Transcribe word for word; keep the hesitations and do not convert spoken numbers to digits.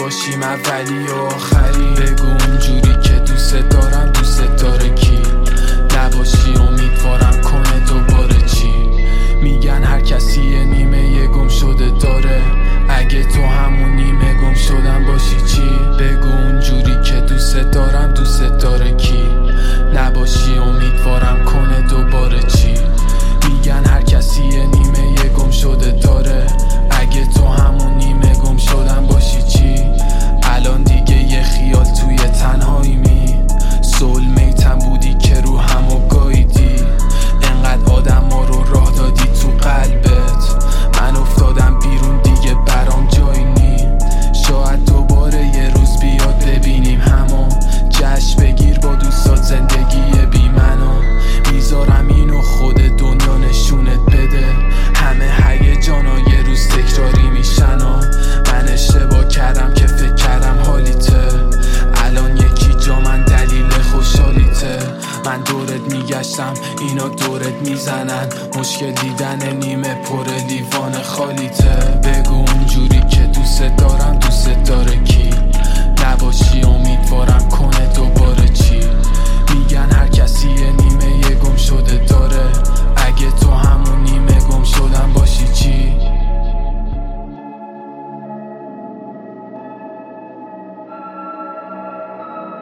نباشیم اولی و آخری. بگو اونجوری که دوست دارم دوست داره کی؟ نباشی امیدوارم کنه دوباره چی؟ میگن هر کسی یه نیمه یه گم شده داره. اگه تو همون نیمه گم شدن باشی چی؟ بگو اونجوری که دوست دارم دوست داره کی؟ نباشی امیدوارم کنه دوباره چی؟ میگن هر کسی یه نیمه یه گم شده داره. اگه تو همون نیمه گم شدن باشی چی؟ الان دیگه یه خیال توی تنهایی می سول میتم بودی که رو همو گاییدی. انقدر آدم ها رو راه دادی تو قلبت. من افتادم بیرون دیگه برام جایی نی. شاید دوباره یه روز بیاد ببینیم همو. جشن بگیر با دوستات زندگی بی منو. میذارم اینو خود دنیا نشونت بده. همه هیجانا یه روز تکراری میشن و من اشتباه کردم که فکر کردم حالیته. الان یکی جا من دلیل خوشحالیته. من دورت میگشتم اینا دورت میزنن. مشکل دیدن نیمه پر لیوان خالیته.